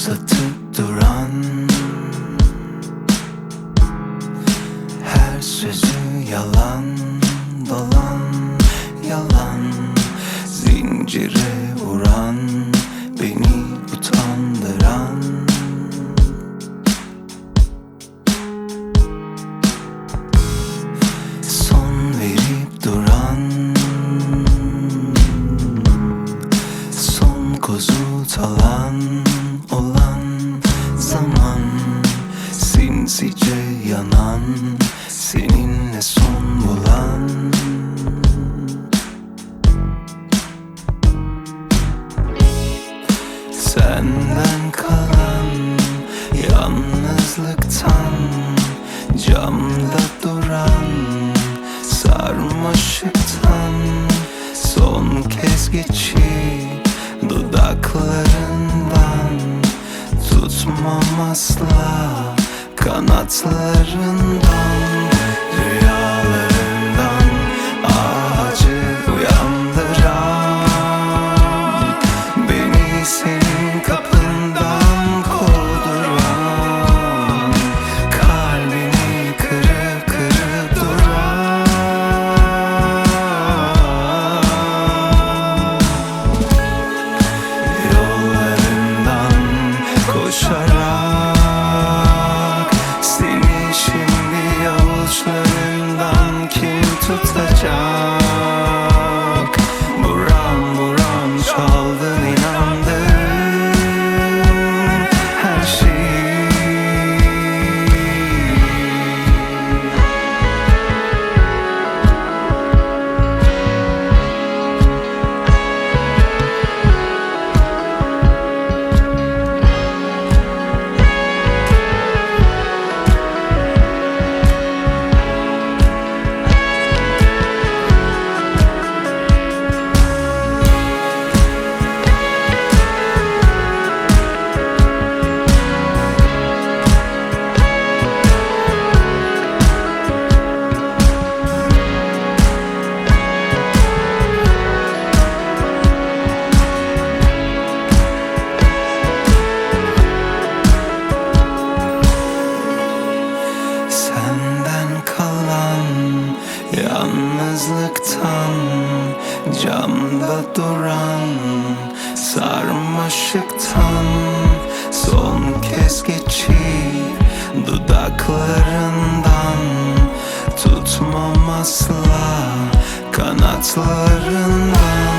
satıp duran, her sözü yalan, dolan, yalan, zincire vuran, beni utandıran. Son verip duran, son kozu talan olan zaman, sinsice yanan, seninle son bulan. Senden kalan yalnızlıktan, camda duran sarmaşıktan, son kez geçip dudaklarından, tutmam asla kanatlarından, rüyalarından ağacı uyandıran, beni senin kapından kovduran, kalbini kırıp kırıp duran, yollarından koşarak, seni şimdi avuçlarından kim tutacak? Buram buram çaldın, inandın her şeyi. Senden kalan yalnızlıktan, camda duran sarmaşıktan, son kez geçip dudaklarından, tutmam asla kanatlarından.